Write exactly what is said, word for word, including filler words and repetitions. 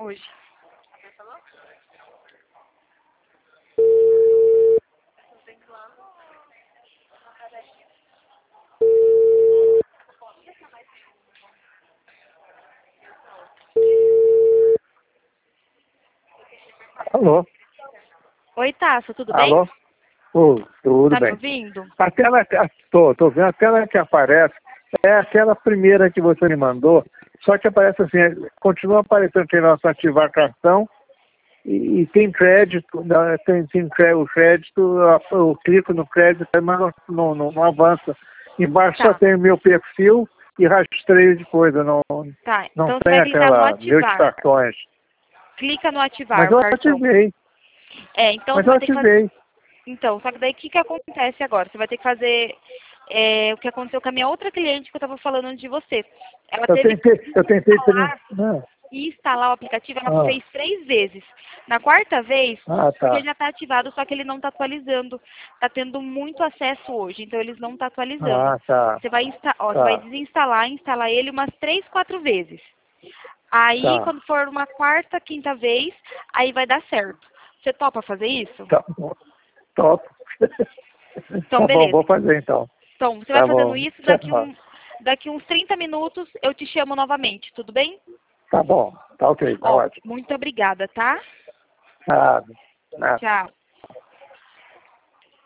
Hoje. Alô? Oi, Tasso, tudo Alô? bem? Oh, tudo Tá me bem. ouvindo? A tela, tô, tô vendo, a tela que aparece é aquela primeira que você me mandou, só que aparece assim, continua aparecendo que nós ativar cartão e, e tem crédito, né, tem, tem cré- o crédito, eu, eu clico no crédito, mas não, não, não, não avança. Embaixo só Tá, tem meu perfil e rastreio de coisa, não, tá. não Então você tem vai clicar no aquela meus ativar. cartões. Clica no ativar Mas o eu cartão. ativei, É, então mas você eu vai ter que fazer. ativei. Então, só que daí o que, que acontece agora? Você vai ter que fazer é, o que aconteceu com a minha outra cliente que eu estava falando de você. Ela Eu teve tentei, eu que tentei, instalar ah, e instalar o aplicativo, ela ah, fez três vezes. Na quarta vez, ah, porque tá. já está ativado, só que ele não está atualizando. Está tendo muito acesso hoje, então eles não estão atualizando. Ah, tá, Você vai, insta ó, você vai tá, desinstalar, instalar ele umas três, quatro vezes. Aí, tá, quando for uma quarta, quinta vez, aí vai dar certo. Você topa fazer isso? tá bom, top. Então, Tá bom, beleza. vou fazer então. Então, você vai Tá fazendo bom, isso, daqui, tchau. um, daqui uns trinta minutos eu te chamo novamente, tudo bem? Tá bom, tá ok, tá Ó, ótimo. muito obrigada, tá? Nada, nada. Tchau.